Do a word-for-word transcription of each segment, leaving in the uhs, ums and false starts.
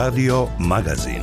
Radio Magazin.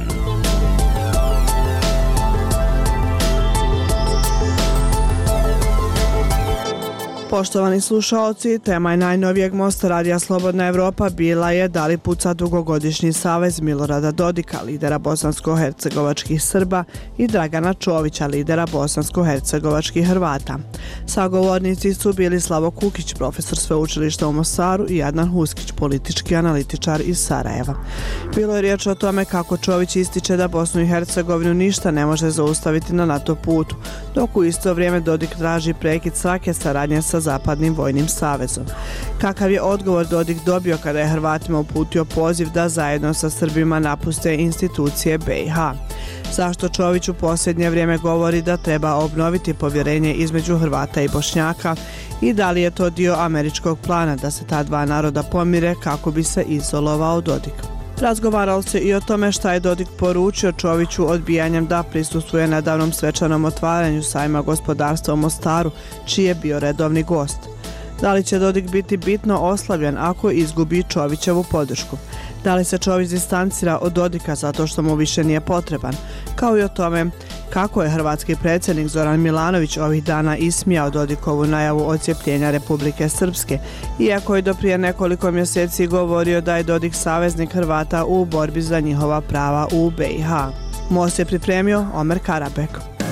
Poštovani slušaoci, tema je najnovijeg Mosta Radija Slobodna Evropa bila je da li puca dugogodišnji savez Milorada Dodika, lidera bosansko-hercegovačkih Srba, i Dragana Čovića, lidera bosansko-hercegovačkih Hrvata. Sagovornici su bili Slavo Kukić, profesor sveučilišta u Mostaru, i Adnan Huskić, politički analitičar iz Sarajeva. Bilo je riječ o tome kako Čović ističe da Bosnu i Hercegovinu ništa ne može zaustaviti na NATO putu, dok u isto vrijeme Dodik traži prekid svake saradnje sa Zapadnim vojnim savezom. Kakav je odgovor Dodik dobio kada je Hrvatima uputio poziv da zajedno sa Srbima napuste institucije B i H? Zašto Čović u posljednje vrijeme govori da treba obnoviti povjerenje između Hrvata i Bošnjaka i da li je to dio američkog plana da se ta dva naroda pomire kako bi se izolovao Dodik? Razgovaralo se i o tome šta je Dodik poručio Čoviću odbijanjem da prisustvuje nedavnom svečanom otvaranju sajma gospodarstva u Mostaru, čiji je bio redovni gost. Da li će Dodik biti bitno oslabljen ako izgubi Čovićevu podršku? Da li se Čović distancira od Dodika zato što mu više nije potreban? Kao i o tome kako je hrvatski predsjednik Zoran Milanović ovih dana ismijao Dodikovu najavu odcijepljenja Republike Srpske, iako je do prije nekoliko mjeseci govorio da je Dodik saveznik Hrvata u borbi za njihova prava u B i H. Most je pripremio Omer Karabek.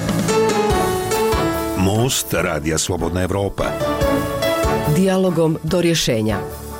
Most Radija Slobodna Evropa. Dijalogom do rješenja.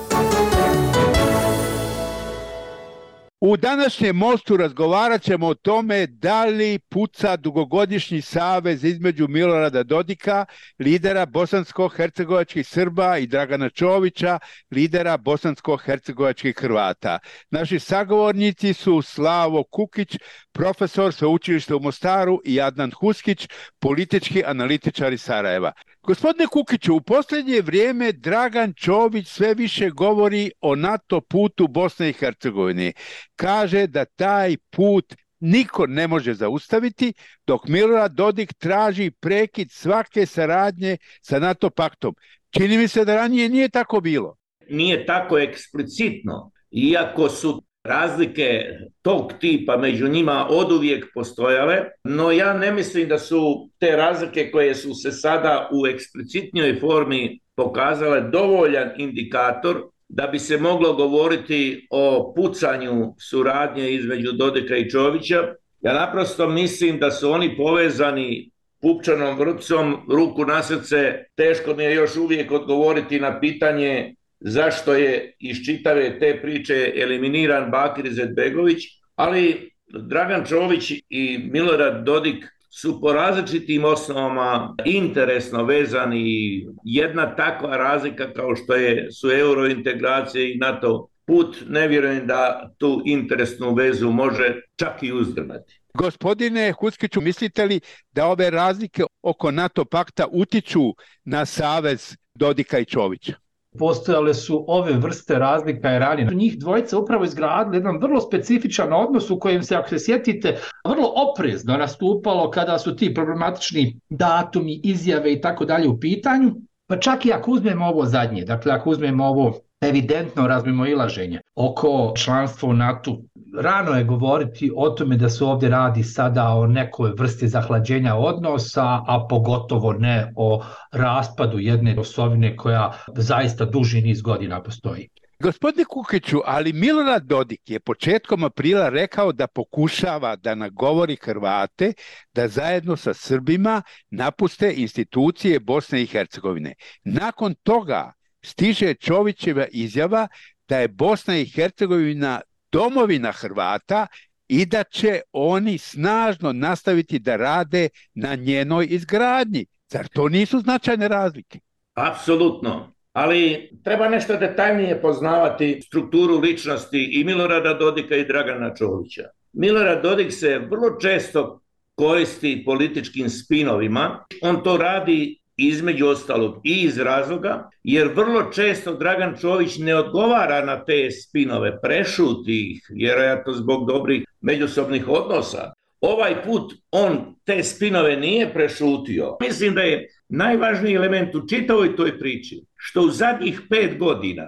U današnjem Mostu razgovarat ćemo o tome da li puca dugogodišnji savez između Milorada Dodika, lidera bosansko-hercegovačkih Srba, i Dragana Čovića, lidera bosansko-hercegovačkih Hrvata. Naši sagovornici su Slavo Kukić, profesor sveučilišta u Mostaru, i Adnan Huskić, politički analitičar iz Sarajeva. Gospodine Kukiću, u posljednje vrijeme Dragan Čović sve više govori o NATO putu Bosne i Hercegovine. Kaže da taj put niko ne može zaustaviti, dok Milorad Dodik traži prekid svake saradnje sa NATO paktom. Čini mi se da ranije nije tako bilo. Nije tako eksplicitno, iako su razlike tog tipa među njima oduvijek postojale, no ja ne mislim da su te razlike koje su se sada u eksplicitnijoj formi pokazale dovoljan indikator da bi se moglo govoriti o pucanju suradnje između Dodika i Čovića. Ja naprosto mislim da su oni povezani pupčanom vrpcom, ruku na srce. Teško mi je još uvijek odgovoriti na pitanje zašto je iz čitave te priče eliminiran Bakir Izetbegović, ali Dragan Čović i Milorad Dodik su po različitim osnovama interesno vezani. Jedna takva razlika kao što je, su eurointegracije i NATO put, ne vjerujem da tu interesnu vezu može čak i uzdrmati. Gospodine Huskiću, mislite li da ove razlike oko NATO pakta utiču na savez Dodika i Čovića? Postojale su ove vrste razlika i ranije. Njih dvojica upravo izgradili jedan vrlo specifičan odnos u kojem se, ako se sjetite, vrlo oprezno nastupalo kada su ti problematični datumi, izjave i tako dalje u pitanju. Pa čak i ako uzmemo ovo zadnje, dakle ako uzmemo ovo evidentno razmimoilaženje oko članstva u NATO, rano je govoriti o tome da se ovdje radi sada o nekoj vrsti zahlađenja odnosa, a pogotovo ne o raspadu jedne osovine koja zaista duži niz godina postoji. Gospodine Kukiću, ali Milorad Dodik je početkom aprila rekao da pokušava da nagovori Hrvate da zajedno sa Srbima napuste institucije Bosne i Hercegovine. Nakon toga stiže Čovićeva izjava da je Bosna i Hercegovina domovina Hrvata i da će oni snažno nastaviti da rade na njenoj izgradnji. Zar to nisu značajne razlike? Apsolutno, ali treba nešto detaljnije poznavati strukturu ličnosti i Milorada Dodika i Dragana Čovića. Milorad Dodik se vrlo često koristi političkim spinovima. On to radi između ostalog i iz razloga, jer vrlo često Dragan Čović ne odgovara na te spinove, prešuti ih, vjerojatno zbog dobrih međusobnih odnosa. Ovaj put on te spinove nije prešutio. Mislim da je najvažniji element u čitavoj toj priči, što u zadnjih pet godina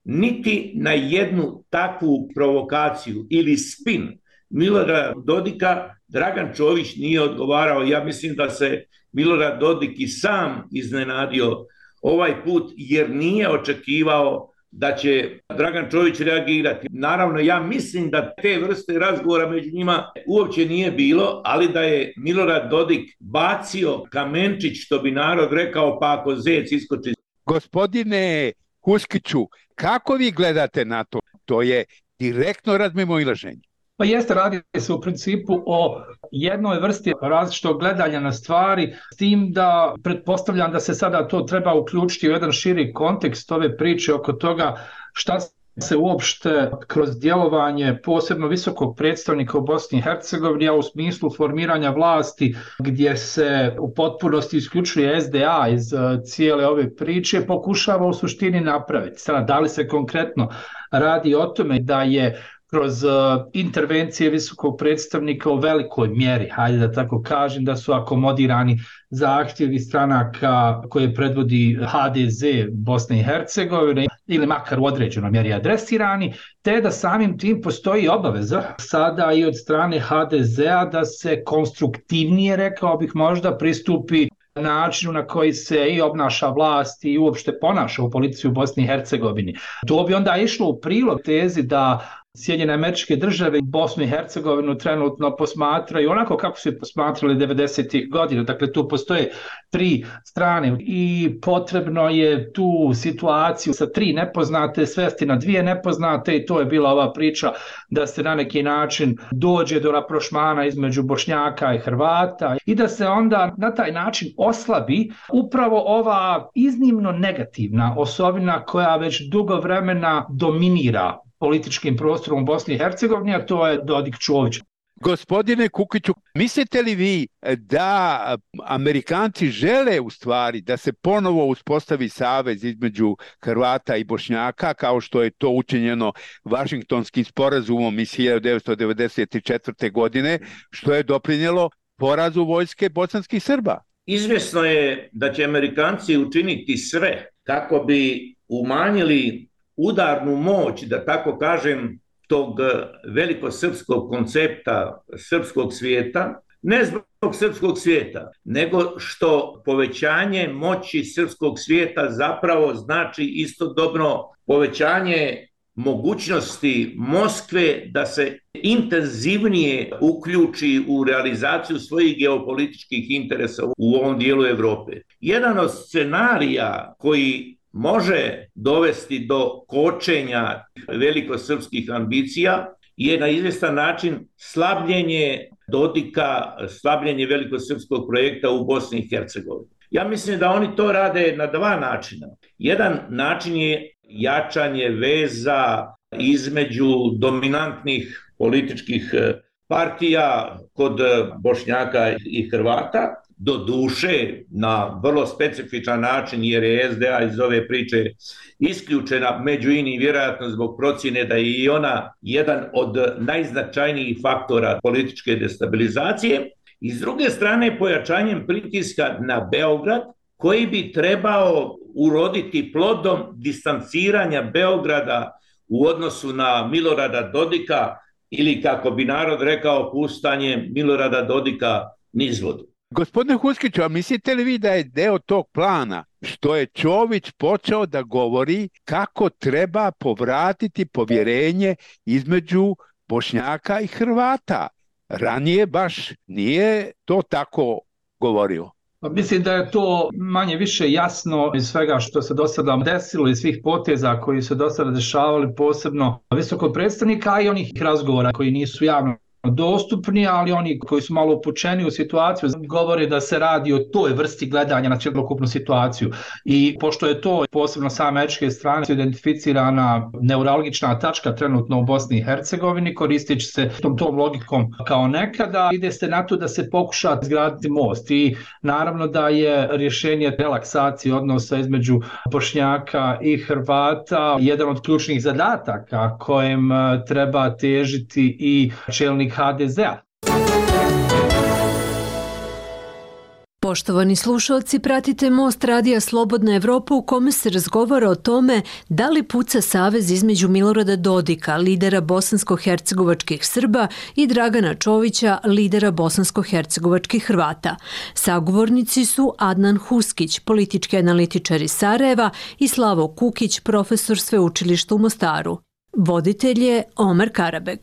niti na jednu takvu provokaciju ili spin Milorada Dodika Dragan Čović nije odgovarao. Ja mislim da se Milorad Dodik i sam iznenadio ovaj put jer nije očekivao da će Dragan Čović reagirati. Naravno, ja mislim da te vrste razgovora među njima uopće nije bilo, ali da je Milorad Dodik bacio kamenčić, što bi narod rekao, pa ako zec iskoči. Gospodine Huskiću, kako vi gledate na to? To je direktno razmimoilaženje. Pa jeste, radi se u principu o jednoj vrsti različitog gledanja na stvari, s tim da pretpostavljam da se sada to treba uključiti u jedan širi kontekst ove priče oko toga šta se uopšte kroz djelovanje posebno visokog predstavnika u Bosni i Hercegovini, a u smislu formiranja vlasti gdje se u potpunosti isključuje S D A iz cijele ove priče, pokušava u suštini napraviti. Sada, da li se konkretno radi o tome da je kroz uh, intervencije visokog predstavnika u velikoj mjeri, hajde da tako kažem, da su akomodirani zahtjevi stranaka koje predvodi H D Z Bosne i Hercegovine ili makar u određenoj mjeri adresirani, te da samim tim postoji obaveza sada i od strane H D Z-a da se konstruktivnije, rekao bih možda, pristupi načinu na koji se i obnaša vlast i uopšte ponaša u policiji u Bosni i Hercegovini. To bi onda išlo u prilog tezi da Sjedinjene Američke Države Bosnu i Hercegovinu trenutno posmatraju onako kako su je posmatrali devedesetih godina. Dakle, tu postoje tri strane i potrebno je tu situaciju sa tri nepoznate svesti na dvije nepoznate i to je bila ova priča da se na neki način dođe do raprošmana između Bošnjaka i Hrvata i da se onda na taj način oslabi upravo ova iznimno negativna osobina koja već dugo vremena dominira političkim prostorom u Bosni i Hercegovini, a to je Dodik Čović. Gospodine Kukiću, mislite li vi da Amerikanci žele u stvari da se ponovo uspostavi savez između Hrvata i Bošnjaka, kao što je to učinjeno Vašingtonskim sporazumom iz hiljadu devetsto devedeset četvrte. godine, što je doprinijelo porazu vojske bosanskih Srba? Izvjesno je da će Amerikanci učiniti sve kako bi umanjili udarnu moć, da tako kažem, tog velikosrpskog koncepta srpskog svijeta, ne zbog srpskog svijeta, nego što povećanje moći srpskog svijeta zapravo znači istodobno povećanje mogućnosti Moskve da se intenzivnije uključi u realizaciju svojih geopolitičkih interesa u ovom dijelu Europe. Jedan od scenarija koji može dovesti do kočenja velikosrpskih ambicija je na izvjestan način slabljenje Dodika, slabljenje velikosrpskog projekta u Bosni i Hercegovini. Ja mislim da oni to rade na dva načina. Jedan način je jačanje veza između dominantnih političkih partija kod Bošnjaka i Hrvata, do duše na vrlo specifičan način, jer je S D A iz ove priče isključena, među inim vjerojatno zbog procjene da je i ona jedan od najznačajnijih faktora političke destabilizacije, i s druge strane pojačanjem pritiska na Beograd, koji bi trebao uroditi plodom distanciranja Beograda u odnosu na Milorada Dodika, ili kako bi narod rekao, puštanje Milorada Dodika niz vodu. Gospodine Huskiću, a mislite li vi da je deo tog plana što je Čović počeo da govori kako treba povratiti povjerenje između Bošnjaka i Hrvata? Ranije baš nije to tako govorio. Mislim da je to manje više jasno iz svega što se do sada desilo i svih poteza koji se do sada dešavali, posebno visokog predstavnika, a i onih razgovora koji nisu javno dostupni, ali oni koji su malo upućeni u situaciju govore da se radi o toj vrsti gledanja na cjelokupnu situaciju. I pošto je to posebno sa američke strane identificirana neuralgična tačka trenutno u Bosni i Hercegovini, koristeći se tom, tom logikom kao nekada, ide se na to da se pokuša izgraditi most. I naravno da je rješenje relaksacije odnosa između Bošnjaka i Hrvata jedan od ključnih zadataka kojem treba težiti i čelnik H D Z-a. Poštovani slušalci, pratite Most radija Slobodna Evropa u kome se razgovara o tome da li puca savez između Milorada Dodika, lidera bosansko-hercegovačkih Srba, i Dragana Čovića, lidera bosansko-hercegovačkih Hrvata. Sagovornici su Adnan Huskić, politički analitičar iz Sarajeva, i Slavo Kukić, profesor sveučilišta u Mostaru. Voditelj je Omer Karabeg.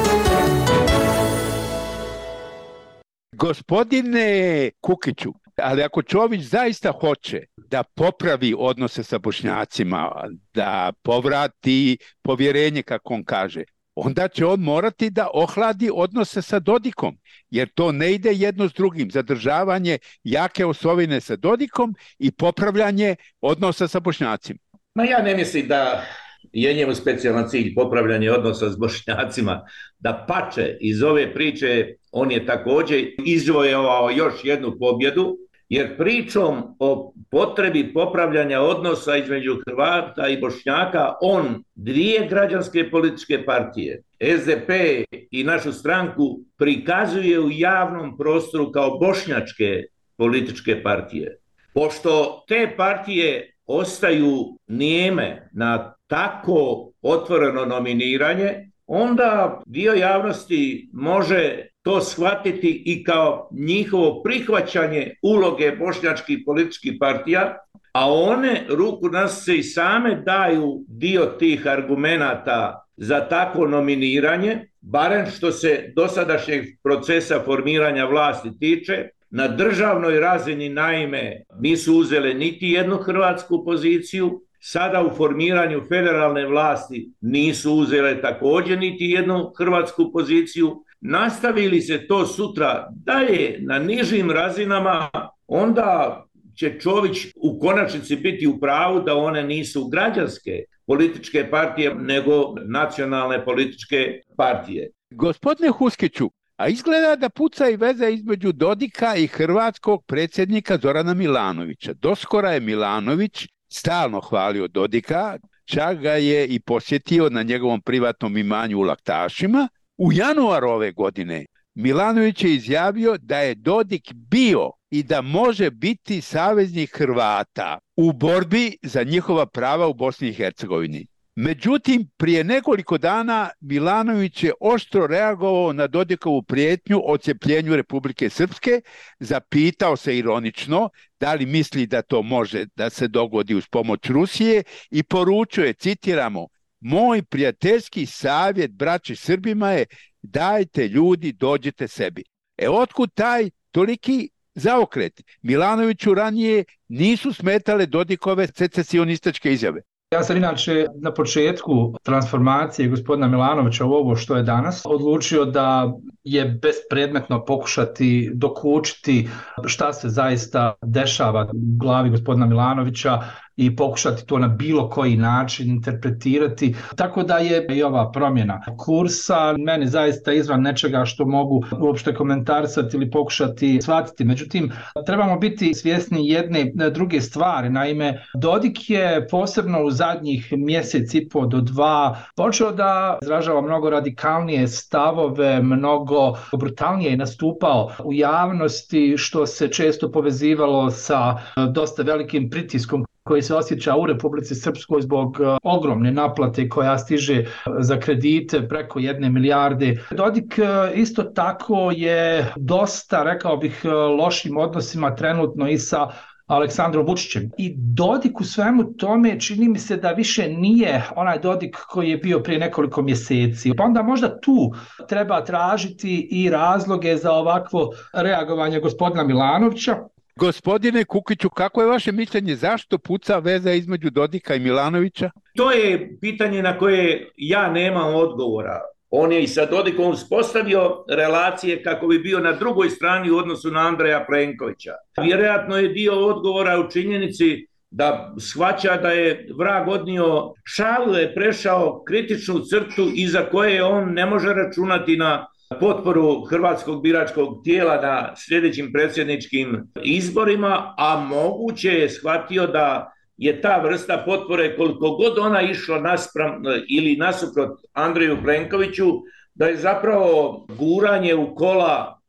Gospodine Kukiću, ali ako Čović zaista hoće da popravi odnose sa Bošnjacima, da povrati povjerenje, kako on kaže, onda će on morati da ohladi odnose sa Dodikom, jer to ne ide jedno s drugim. Zadržavanje jake osovine sa Dodikom i popravljanje odnosa sa Bošnjacima. Ma ja ne mislim da je njemu specijalan cilj popravljanje odnosa s Bošnjacima. Da pače iz ove priče on je također izvojevao još jednu pobjedu, jer pričom o potrebi popravljanja odnosa između Hrvata i Bošnjaka on dvije građanske političke partije, S D P i našu stranku, prikazuje u javnom prostoru kao bošnjačke političke partije. Pošto te partije ostaju nijeme na tako otvoreno nominiranje, onda dio javnosti može to shvatiti i kao njihovo prihvaćanje uloge bošnjačkih političkih partija, a one ruku na srce i same daju dio tih argumenata za takvo nominiranje, barem što se dosadašnjeg procesa formiranja vlasti tiče. Na državnoj razini, naime, nisu uzele niti jednu hrvatsku poziciju, sada u formiranju federalne vlasti nisu uzele također niti jednu hrvatsku poziciju. Nastavili se to sutra dalje na nižim razinama, onda će Čović u konačnici biti u pravu da one nisu građanske političke partije, nego nacionalne političke partije. Gospodine Huskiću, a izgleda da puca i veza između Dodika i hrvatskog predsjednika Zorana Milanovića. Doskora je Milanović stalno hvalio Dodika, čak ga je i posjetio na njegovom privatnom imanju u Laktašima. U januaru ove godine Milanović je izjavio da je Dodik bio i da može biti saveznik Hrvata u borbi za njihova prava u Bosni i Hercegovini. Međutim, prije nekoliko dana Milanović je oštro reagovao na Dodikovu prijetnju o odcjepljenju Republike Srpske, zapitao se ironično da li misli da to može da se dogodi uz pomoć Rusije i poručio je, citiramo, moj prijateljski savjet braći Srbima je dajte ljudi, dođite sebi. E otkud taj toliki zaokret? Milanoviću ranije nisu smetale Dodikove secesionističke izjave. Ja sam inače na početku transformacije gospodina Milanovića u ovo što je danas odlučio da je bespredmetno pokušati dokučiti šta se zaista dešava u glavi gospodina Milanovića i pokušati to na bilo koji način interpretirati. Tako da je i ova promjena kursa meni zaista izvan nečega što mogu uopšte komentarisati ili pokušati shvatiti. Međutim, trebamo biti svjesni jedne druge stvari. Naime, Dodik je posebno u zadnjih mjesec i po do dva počeo da izražava mnogo radikalnije stavove, mnogo brutalnije nastupao u javnosti, što se često povezivalo sa dosta velikim pritiskom koji se osjeća u Republici Srpskoj zbog ogromne naplate koja stiže za kredite preko jedne milijarde. Dodik isto tako je dosta, rekao bih, lošim odnosima trenutno i sa Aleksandrom Vučićem. I Dodik u svemu tome čini mi se da više nije onaj Dodik koji je bio prije nekoliko mjeseci. Pa onda možda tu treba tražiti i razloge za ovakvo reagovanje gospodina Milanovića. Gospodine Kukiću, kako je vaše mišljenje, zašto puca veza između Dodika i Milanovića? To je pitanje na koje ja nemam odgovora. On je i sa Dodikom uspostavio relacije kako bi bio na drugoj strani u odnosu na Andreja Plenkovića. Vjerojatno je dio odgovora u činjenici da shvaća da je vrag odnio šalu, je prešao kritičnu crtu iza koje on ne može računati na potporu hrvatskog biračkog tijela na sljedećim predsjedničkim izborima, a moguće je shvatio da je ta vrsta potpore, koliko god ona išla naspram ili nasuprot Andreju Plenkoviću, da je zapravo guranje u kola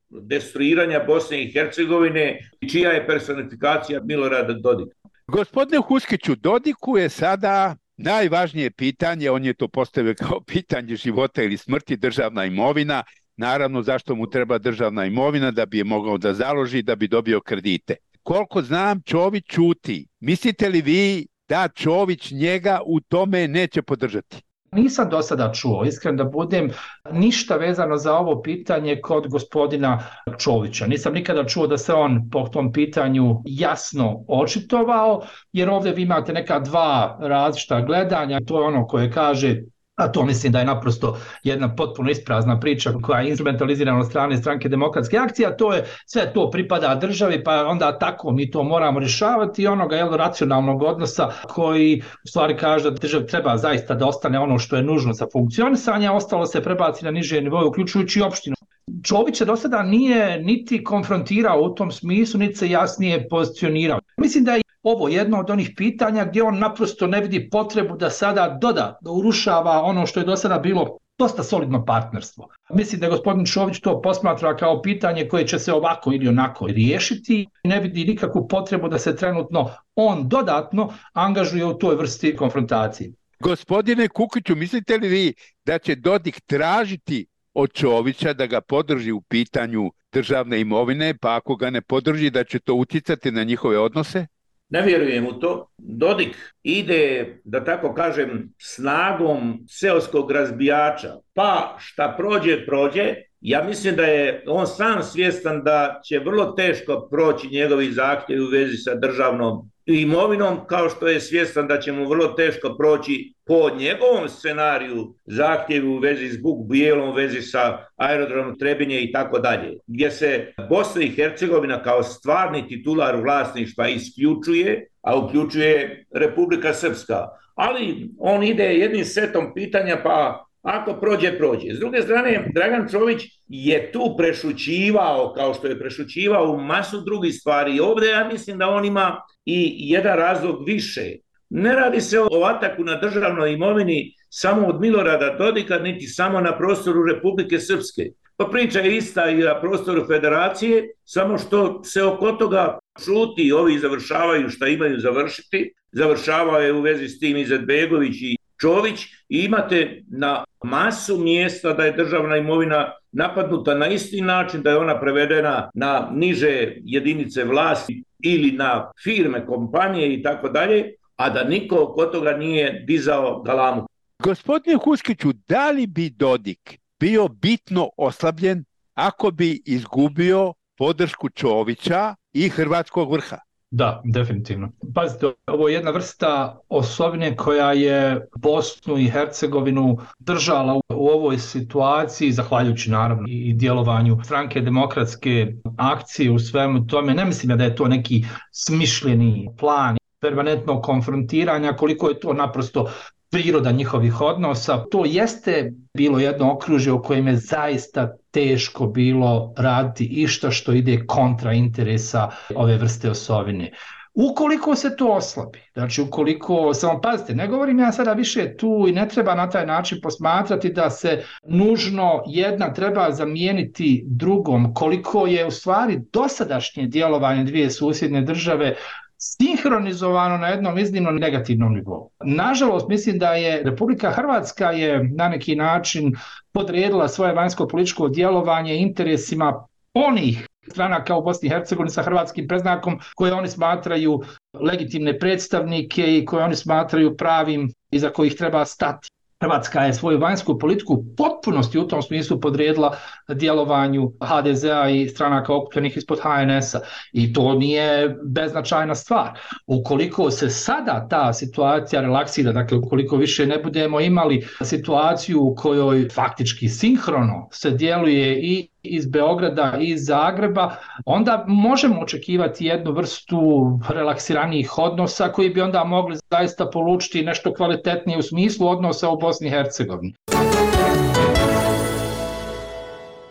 destruiranja Bosne i Hercegovine, čija je personifikacija Milorada Dodika. Gospodine Huskiću, Dodiku je sada najvažnije pitanje, on je to postavio kao pitanje života ili smrti, državna imovina. Naravno, zašto mu treba državna imovina? Da bi je mogao da založi, da bi dobio kredite. Koliko znam, Čović ćuti. Mislite li vi da Čović njega u tome neće podržati? Nisam do sada čuo, iskren da budem, ništa vezano za ovo pitanje kod gospodina Čovića. Nisam nikada čuo da se on po tom pitanju jasno očitovao, jer ovdje vi imate neka dva različita gledanja. To je ono koje kaže, a to mislim da je naprosto jedna potpuno isprazna priča koja je instrumentalizirana od strane Stranke demokratske akcije, a to je sve to pripada državi, pa onda tako mi to moramo rješavati, i onoga jel, racionalnog odnosa koji u stvari kaže da državi treba zaista da ostane ono što je nužno za funkcionisanje, a ostalo se prebaci na niže nivoje, uključujući opštinu. Čović se do sada nije niti konfrontirao u tom smislu, niti se jasnije pozicionirao. Mislim da je ovo jedno od onih pitanja gdje on naprosto ne vidi potrebu da sada doda, da urušava ono što je do sada bilo dosta solidno partnerstvo. Mislim da je gospodin Čović to posmatra kao pitanje koje će se ovako ili onako riješiti. Ne vidi nikakvu potrebu da se trenutno on dodatno angažuje u toj vrsti konfrontacije. Gospodine Kukiću, mislite li vi da će Dodik tražiti od Čovića da ga podrži u pitanju državne imovine, pa ako ga ne podrži da će to utjecati na njihove odnose? Ne vjerujem u to. Dodik ide, da tako kažem, snagom seoskog razbijača. Pa šta prođe, prođe. Ja mislim da je on sam svjestan da će vrlo teško proći njegovi zahtjevi u vezi sa državnom imovinom, kao što je svjestan da će mu vrlo teško proći po njegovom scenariju zahtjevi u vezi s Buk Bijelom, u vezi sa aerodromom Trebinje i tako dalje, gdje se Bosna i Hercegovina kao stvarni titular vlasništva isključuje, a uključuje Republika Srpska. Ali on ide jednim setom pitanja, pa ako prođe, prođe. S druge strane, Dragan Čović je tu prešućivao, kao što je prešućivao u masu drugih stvari. I ovdje ja mislim da on ima i jedan razlog više. Ne radi se o ataku na državnoj imovini samo od Milorada Dodika, niti samo na prostoru Republike Srpske. Pa priča je ista i na prostoru Federacije, samo što se oko toga šuti i ovi završavaju šta imaju završiti. Završavao je u vezi s tim Izetbegović i Čović, i imate na masu mjesta da je državna imovina napadnuta na isti način, da je ona prevedena na niže jedinice vlasti ili na firme, kompanije i tako dalje, a da niko oko toga nije dizao galamu. Gospodine Huskiću, da li bi Dodik bio bitno oslabljen ako bi izgubio podršku Čovića i hrvatskog vrha? Da, definitivno. Pazite, ovo je jedna vrsta osobine koja je Bosnu i Hercegovinu držala u ovoj situaciji, zahvaljujući naravno i djelovanju Stranke demokratske akcije u svemu tome. Ne mislim da je to neki smišljeni plan permanentnog konfrontiranja, koliko je to naprosto priroda njihovih odnosa. To jeste bilo jedno okružje u kojem je zaista teško bilo raditi išta što ide kontra interesa ove vrste osovine. Ukoliko se to oslabi, znači ukoliko, samo pazite, ne govorim ja sada više tu i ne treba na taj način posmatrati da se nužno jedna treba zamijeniti drugom, koliko je u stvari dosadašnje djelovanje dvije susjedne države sinhronizovano na jednom iznimno negativnom nivou. Nažalost, mislim da je Republika Hrvatska je na neki način podredila svoje vanjsko-političko djelovanje interesima onih stranaka u Bosni i Hercegovini sa hrvatskim predznakom koje oni smatraju legitimne predstavnike i koje oni smatraju pravim iza kojih treba stati. Hrvatska je svoju vanjsku politiku u potpunosti u tom smislu podredila djelovanju ha de zea i stranaka okupljenih ispod ha en esa i to nije beznačajna stvar. Ukoliko se sada ta situacija relaksira, dakle ukoliko više ne budemo imali situaciju u kojoj faktički sinhrono se djeluje i iz Beograda i iz Zagreba, onda možemo očekivati jednu vrstu relaksiranijih odnosa koji bi onda mogli zaista polučiti nešto kvalitetnije u smislu odnosa u Bosni i Hercegovini.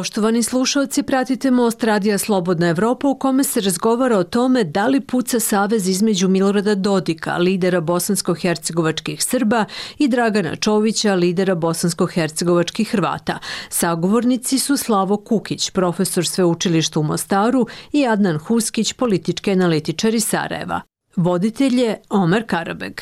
Poštovani slušalci, pratite Most radija Slobodna Evropa u kome se razgovara o tome da li puca savez između Milorada Dodika, lidera bosansko-hercegovačkih Srba, i Dragana Čovića, lidera bosansko-hercegovačkih Hrvata. Sagovornici su Slavo Kukić, profesor sveučilišta u Mostaru, i Adnan Huskić, politički analitičar iz Sarajeva. Voditelj je Omer Karabeg.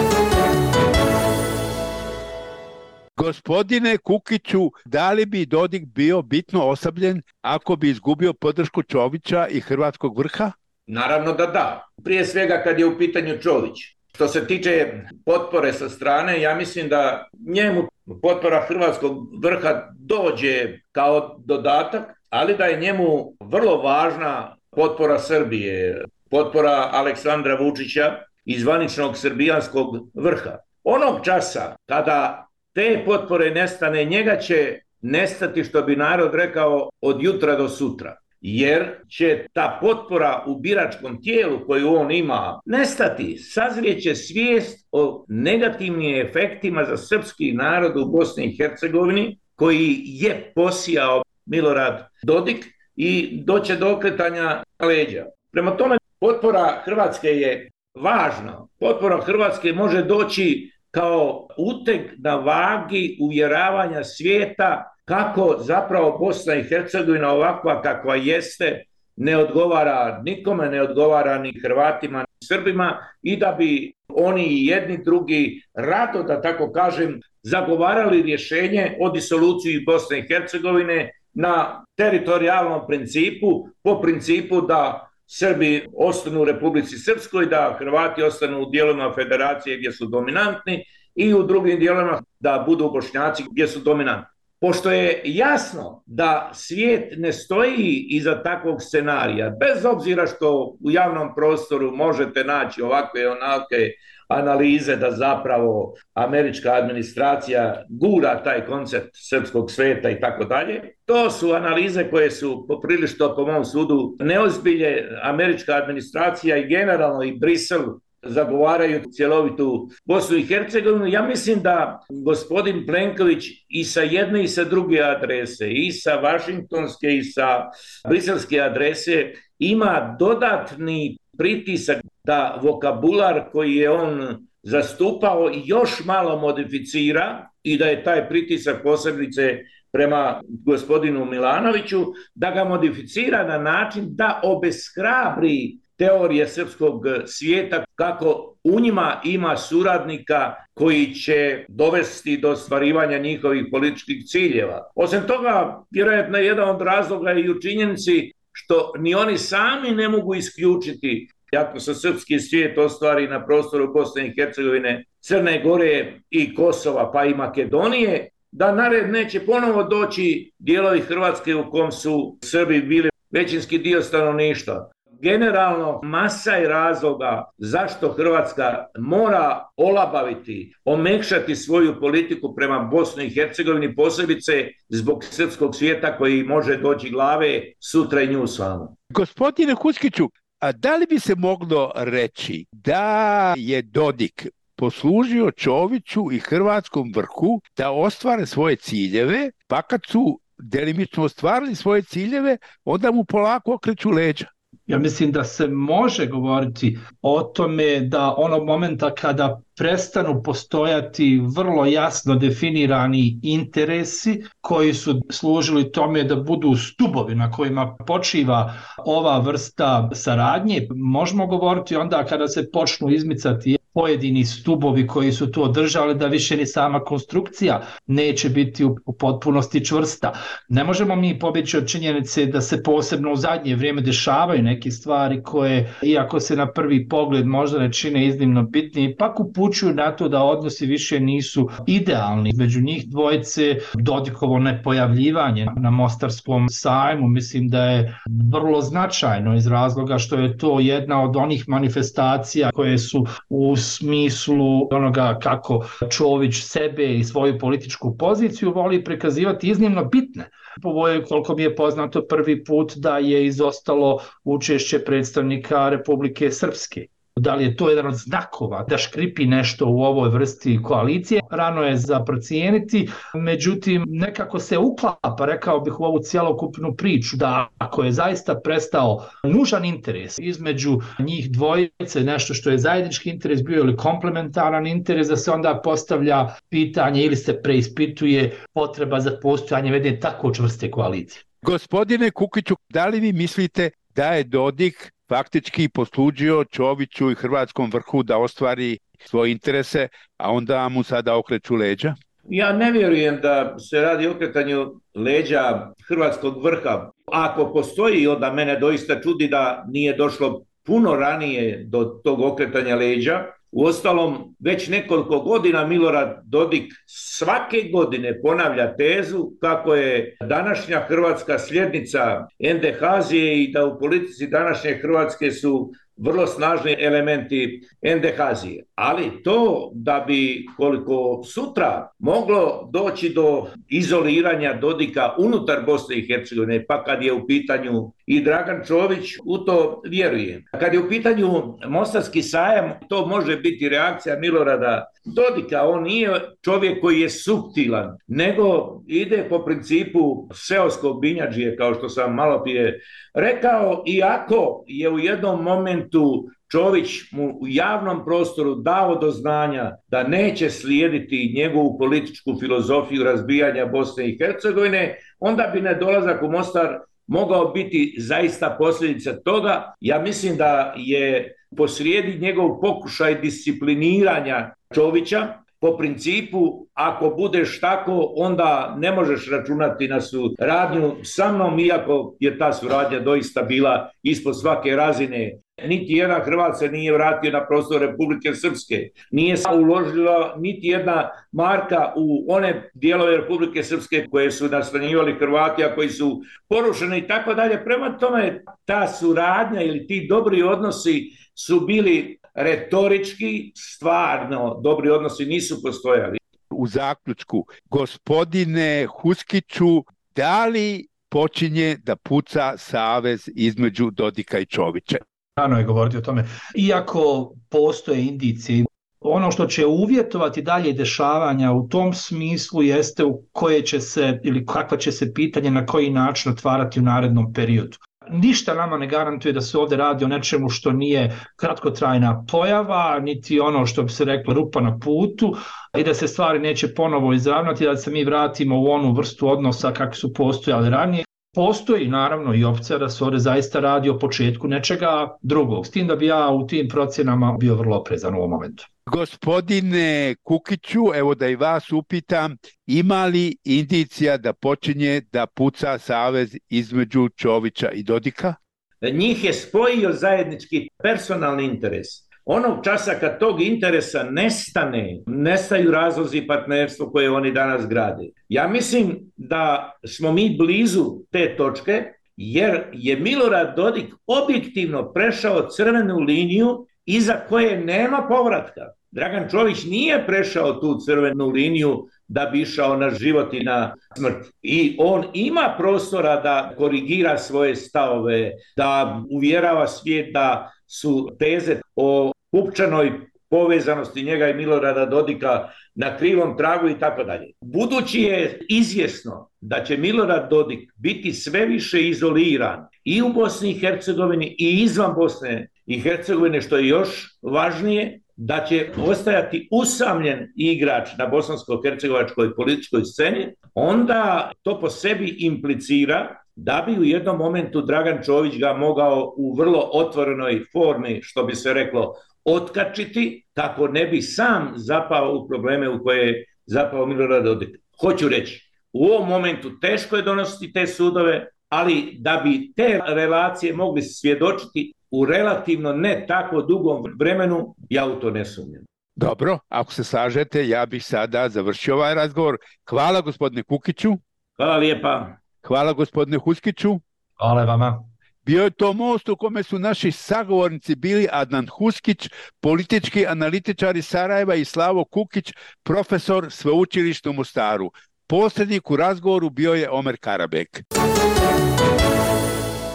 Gospodine Kukiću, da li bi Dodik bio bitno oslabljen ako bi izgubio podršku Čovića i hrvatskog vrha? Naravno da da. Prije svega kad je u pitanju Čović. Što se tiče potpore sa strane, ja mislim da njemu potpora hrvatskog vrha dođe kao dodatak, ali da je njemu vrlo važna potpora Srbije, potpora Aleksandra Vučića i zvaničnog srbijanskog vrha. Onog časa kada te potpore nestane, njega će nestati, što bi narod rekao, od jutra do sutra. Jer će ta potpora u biračkom tijelu koju on ima nestati. Sazrijeće svijest o negativnim efektima za srpski narod u Bosni i Hercegovini koji je posijao Milorad Dodik i doće do okretanja leđa. Prema tome, potpora Hrvatske je važna. Potpora Hrvatske može doći kao uteg na vagi uvjeravanja svijeta kako zapravo Bosna i Hercegovina ovakva kakva jeste ne odgovara nikome, ne odgovara ni Hrvatima ni Srbima i da bi oni i jedni drugi rado, da tako kažem, zagovarali rješenje o disoluciji Bosne i Hercegovine na teritorijalnom principu, po principu da Srbi ostanu u Republici Srpskoj, da Hrvati ostanu u dijelovima federacije gdje su dominantni i u drugim dijelovima da budu Bošnjaci gdje su dominantni. Pošto je jasno da svijet ne stoji iza takvog scenarija, bez obzira što u javnom prostoru možete naći ovakve onake analize da zapravo američka administracija gura taj koncept srpskog sveta i tako dalje. To su analize koje su poprilično, po mom sudu, neozbilje. Američka administracija i generalno i Brisel zagovaraju cjelovitu Bosnu i Hercegovinu. Ja mislim da gospodin Plenković i sa jedne i sa druge adrese, i sa vašingtonske i sa briselske adrese, ima dodatni pritisak da vokabular koji je on zastupao još malo modificira i da je taj pritisak posebice prema gospodinu Milanoviću, da ga modificira na način da obeshrabri teorije srpskog svijeta kako u njima ima suradnika koji će dovesti do ostvarivanja njihovih političkih ciljeva. Osim toga, vjerojatno je jedan od razloga i u činjenici što ni oni sami ne mogu isključiti ako se srpski svijet ostvari na prostoru Bosne i Hercegovine, Crne Gore i Kosova pa i Makedonije, da nared neće ponovo doći dijelovi Hrvatske u kom su Srbi bili većinski dio stanovništva. Generalno, masa je razloga zašto Hrvatska mora olabaviti, omekšati svoju politiku prema Bosni i Hercegovini, posebice zbog srpskog svijeta koji može doći glave sutra i nju samu. Gospodine Huskiću, a da li bi se moglo reći da je Dodik poslužio Čoviću i hrvatskom vrhu da ostvare svoje ciljeve, pa kad su delimično ostvarili svoje ciljeve, onda mu polako okreću leđa? Ja mislim da se može govoriti o tome da onog momenta kada prestanu postojati vrlo jasno definirani interesi koji su služili tome da budu stubovi na kojima počiva ova vrsta saradnje, možemo govoriti onda kada se počnu izmicati pojedini stubovi koji su to održali, da više ni sama konstrukcija neće biti u potpunosti čvrsta. Ne možemo mi pobjeći od činjenice da se posebno u zadnje vrijeme dešavaju neke stvari koje, iako se na prvi pogled možda ne čine iznimno bitni, ipak upućuju na to da odnosi više nisu idealni. Među njih dvojice Dodikovo nepojavljivanje na Mostarskom sajmu mislim da je vrlo značajno iz razloga što je to jedna od onih manifestacija koje su u smislu onoga kako Čović sebe i svoju političku poziciju voli prikazivati iznimno bitne. Ovo je, koliko mi je poznato, prvi put da je izostalo učešće predstavnika Republike Srpske. Da li je to jedan od znakova da škripi nešto u ovoj vrsti koalicije? Rano je za procijeniti, međutim nekako se uklapa, rekao bih, u ovu cjelokupnu priču da ako je zaista prestao nužan interes između njih dvojice, nešto što je zajednički interes bio ili komplementaran interes, da se onda postavlja pitanje ili se preispituje potreba za postojanje jedne tako čvrste koalicije. Gospodine Kukiću, da li vi mislite da je Dodik faktički poslužio Čoviću i hrvatskom vrhu da ostvari svoje interese, a onda mu sada okreću leđa? Ja ne vjerujem da se radi o okretanju leđa hrvatskog vrha. Ako postoji, onda mene doista čudi da nije došlo puno ranije do tog okretanja leđa. Uostalom, već nekoliko godina Milorad Dodik svake godine ponavlja tezu kako je današnja Hrvatska sljednica Endehazije i da u politici današnje Hrvatske su vrlo snažni elementi Endehazije. Ali to da bi koliko sutra moglo doći do izoliranja Dodika unutar Bosne i Hercegovine, pa kad je u pitanju i Dragan Čović, u to vjerujem. Kad je u pitanju Mostarski sajam, to može biti reakcija Milorada Dodika. On nije čovjek koji je suptilan, nego ide po principu seoskog binjadžije, kao što sam malo prije rekao, iako je u jednom momentu Čović mu u javnom prostoru dao do znanja da neće slijediti njegovu političku filozofiju razbijanja Bosne i Hercegovine, onda bi nedolazak u Mostar mogao biti zaista posljedica toga. Ja mislim da je posrijedi njegov pokušaj discipliniranja Čovića po principu ako budeš tako, onda ne možeš računati na suradnju sa mnom, iako je ta suradnja doista bila ispod svake razine. Niti jedan Hrvat se nije vratio na prostor Republike Srpske. Nije se uložila niti jedna marka u one dijelove Republike Srpske koje su nastanjivali Hrvati, a koji su porušeni i tako dalje. Prema tome, ta suradnja ili ti dobri odnosi su bili retorički, stvarno dobri odnosi nisu postojali. U zaključku, gospodine Huskiću, da li počinje da puca savez između Dodika i Čovića? Rano je govoriti o tome. Iako postoje indicije, ono što će uvjetovati dalje dešavanja u tom smislu jeste u koje će se ili kakva će se pitanje na koji način otvarati u narednom periodu. Ništa nama ne garantuje da se ovdje radi o nečemu što nije kratkotrajna pojava, niti ono što bi se reklo rupa na putu i da se stvari neće ponovo izravnati, da se mi vratimo u onu vrstu odnosa kakvi su postojali ranije. Postoji naravno i opcija da se ovdje zaista radi o početku nečega drugog, s tim da bi ja u tim procjenama bio vrlo oprezan u ovom momentu. Gospodine Kukiću, evo da i vas upitam, ima li indicija da počinje da puca savez između Čovića i Dodika? Njih je spojio zajednički personalni interes. Onog časa kad tog interesa nestane, nestaju razlozi partnerstva koje oni danas grade. Ja mislim da smo mi blizu te točke, jer je Milorad Dodik objektivno prešao crvenu liniju iza koje nema povratka. Dragan Čović nije prešao tu crvenu liniju da bi išao na život i na smrt. I on ima prostora da korigira svoje stavove, da uvjerava svijet da su teze o pupčanoj povezanosti njega i Milorada Dodika na krivom tragu i tako dalje. Budući je izvjesno da će Milorad Dodik biti sve više izoliran i u Bosni i Hercegovini i izvan Bosne i Hercegovine, što je još važnije, da će ostajati usamljen igrač na bosansko-hercegovačkoj političkoj sceni, onda to po sebi implicira da bi u jednom momentu Dragan Čović ga mogao u vrlo otvorenoj formi, što bi se reklo, otkačiti, kako ne bi sam zapao u probleme u koje je zapao Milorad Dodik. Hoću reći, u ovom momentu teško je donositi te sudove, ali da bi te relacije mogli svjedočiti u relativno ne tako dugom vremenu, ja u to ne sumnjam. Dobro, ako se slažete, ja bih sada završio ovaj razgovor. Hvala gospodine Kukiću. Hvala lijepa. Hvala gospodine Huskiću. Hvala vama. Bio je to most u kome su naši sagovornici bili Adnan Huskić, politički analitičar iz Sarajeva, i Slavo Kukić, profesor sveučilišta u Mostaru. Posrednik u razgovoru bio je Omer Karabek.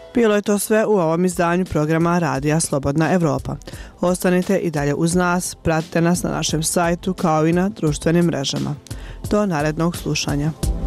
Bilo je to sve u ovom izdanju programa Radija Slobodna Evropa. Ostanite i dalje uz nas, pratite nas na našem sajtu kao i na društvenim mrežama. Do narednog slušanja.